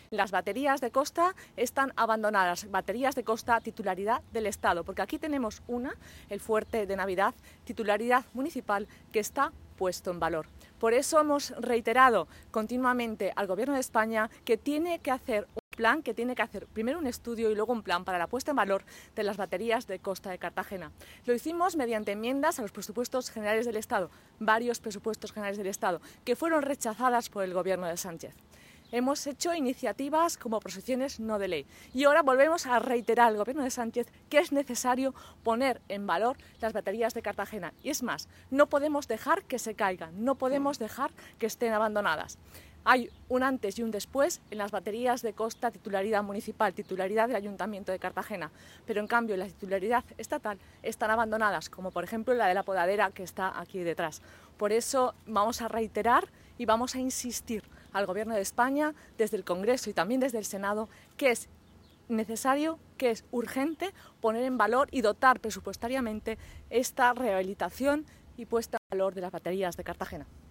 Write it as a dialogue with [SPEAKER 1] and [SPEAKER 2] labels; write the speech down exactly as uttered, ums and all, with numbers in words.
[SPEAKER 1] Las baterías de costa están abandonadas, baterías de costa titularidad del Estado, porque aquí tenemos una, el Fuerte de Navidad, titularidad municipal, que está puesto en valor. Por eso hemos reiterado continuamente al Gobierno de España que tiene que hacer un plan, que tiene que hacer primero un estudio y luego un plan para la puesta en valor de las baterías de costa de Cartagena. Lo hicimos mediante enmiendas a los presupuestos generales del Estado, varios presupuestos generales del Estado, que fueron rechazadas por el Gobierno de Sánchez. Hemos hecho iniciativas como proposiciones no de ley y ahora volvemos a reiterar al Gobierno de Sánchez que es necesario poner en valor las baterías de Cartagena. Y es más, no podemos dejar que se caigan, no podemos dejar que estén abandonadas. Hay un antes y un después en las baterías de costa titularidad municipal, titularidad del Ayuntamiento de Cartagena, pero en cambio la titularidad estatal están abandonadas, como por ejemplo la de la podadera que está aquí detrás. Por eso vamos a reiterar y vamos a insistir al Gobierno de España, desde el Congreso y también desde el Senado, que es necesario, que es urgente poner en valor y dotar presupuestariamente esta rehabilitación y puesta en valor de las baterías de Cartagena.